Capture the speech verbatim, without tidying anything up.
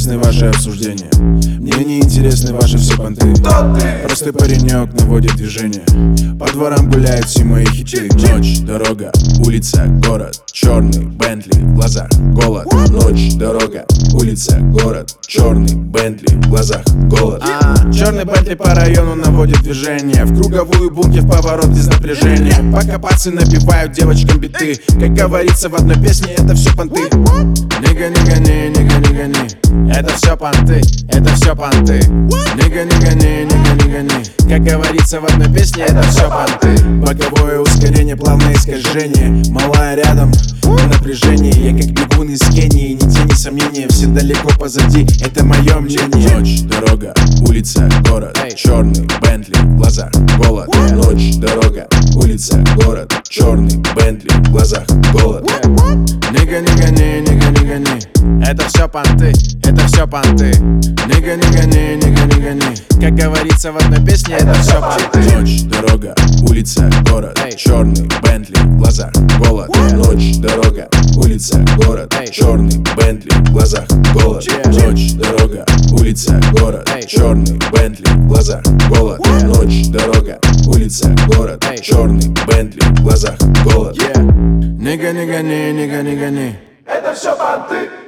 интересны ваши обсуждения. Мне не интересны ваши все понты. Простой паренек наводит движение. По дворам гуляют все мои хиты. Ночь, дорога, улица, город, черный Бентли, в глазах голод. Ночь, дорога, улица, город, черный Бентли, в глазах голод. а, Черный Бентли по району наводит движение. В круговую бунке в поворот без напряжения. Пока пацы набивают девочкам биты. Как говорится в одной песне, это все понты. Нига, не гони, нига, не гони. Это все понты, это все понты. Нига, не гони, нига, не гони. Как говорится в одной песне, это все понты. Боковое ускорение, плавное скольжение. Малая рядом, в напряжении. Я как бегун из Кении, ни тени сомнения. Все далеко позади, это мое мнение. Ночь, дорога, улица, город, черный Бентли, в глазах голод. Ночь, дорога, улица, город, черный Бентли, в глазах голод. Нига, не гони, нига, не гони. Это все понты, это все понты. Нига, не гони, нига, не гони. Как говорится в одной песне, это все понты. Ночь, дорога, улица, город, черный Бентли, в глазах голод. Ночь, дорога, улица, город, черный Бентли, в глазах голод. Ночь, дорога, улица, город, черный Бентли, в глазах голод. Ночь, дорога, улица, город, черный Бентли, в глазах голод. Нига, не гони, нига, не гони. Это все понты.